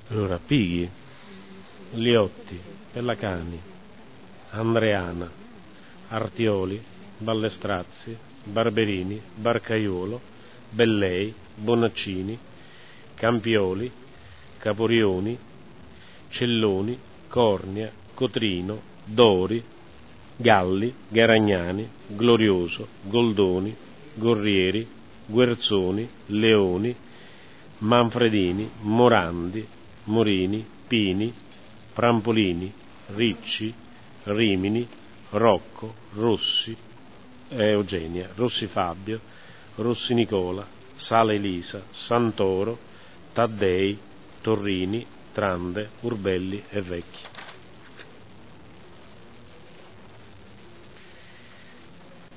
Allora, Pighi, Liotti, Pellacani, Andreana, Artioli, Ballestrazzi, Barberini, Barcaiuolo, Bellei, Bonaccini, Campioli, Caporioni, Celloni, Cornia, Cotrino, Dori, Galli, Garagnani, Glorioso, Goldoni, Gorrieri, Guerzoni, Leoni, Manfredini, Morandi, Morini, Pini, Prampolini, Ricci, Rimini, Rocco, Rossi, Eugenia, Rossi Fabio, Rossi Nicola, Sala Elisa, Santoro, Taddei, Torrini, Trande, Urbelli e Vecchi.